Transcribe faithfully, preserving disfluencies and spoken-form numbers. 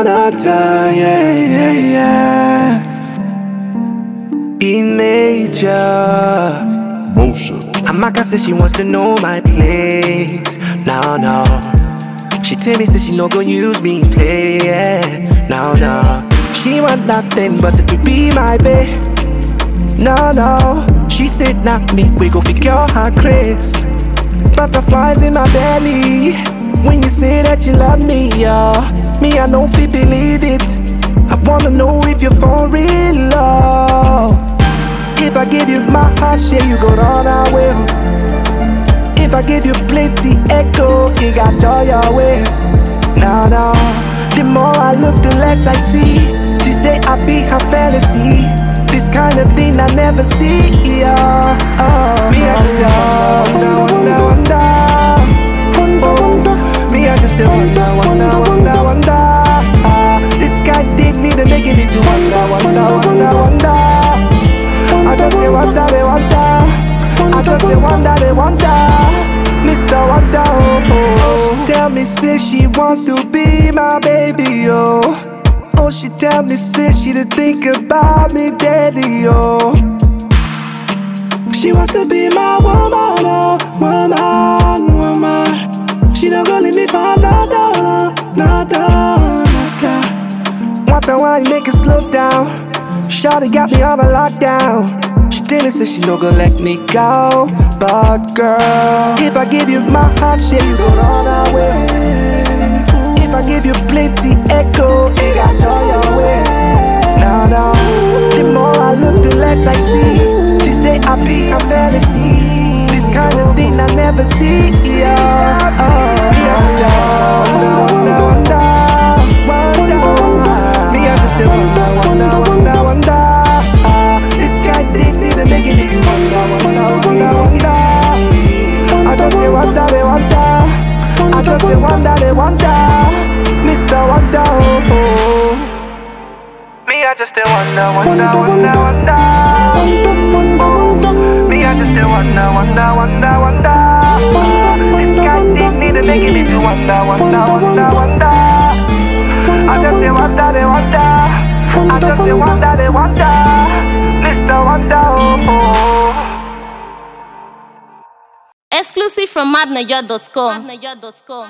Jonathan, yeah, yeah, yeah. In major Motion. Amaka says she wants to know my place. No, no. She tell me says she no gon' use me play, yeah. No, no. She want nothing but to be my babe. No, no. She said not me, we go figure her grace. Butterflies in my belly when you say that you love me, yeah. Me, I know if you believe it. I wanna know if you're for real love. If I give you my heart, share you go run away. If I give you plenty echo, you got joy your way. No, no. The more I look, the less I see. She say I be her fantasy. This kind of thing I never see, yeah. Oh, me, I just wonder, wonder, wonder, wonder. Me, I just wonder, wonder, wonder, wonder. Uh, this guy did need to make me to wonder, wonder, wonder, wonder. I just they wonder, they wonder. I just they wonder, they wonder. Mister Wonder, oh, oh. Tell me, say she want to be my baby, oh. Oh, she tell me, say she to think about me, daddy, oh. She wants to be my woman, oh, woman, woman. She don't gonna leave me for another, another, another. Wonder why you make it slow down. Shawty got me on a lockdown. She tell me, say she no gonna let me go. But girl, if I give you my heart, shit, you gon' run away. If I give you plenty echo, it got joy your way. No, no. The more I look, the less I see. She say I be her fantasy. This kind of thing I never see, yeah. Oh, yeah. Wonder, wonder, wonder, wonder. Me, I just still wonder, wonder, wonder, wonder. Uh, this guy did need to make it into wonder, wonder, wonder, wonder. I just they wonder, they wonder. I just they wonder, they wonder. Mister Wonder, oh, oh. Me, I just they wonder, wonder, wonder, wonder. Me, I just they wonder, wonder, wonder, wonder. This guy did need to make it into wonder, wonder, wonder, wonder. I just they wonder, they wonder. I just they wonder, they wonder. Mister Wonder, oh, oh. Exclusive from madnaja dot com.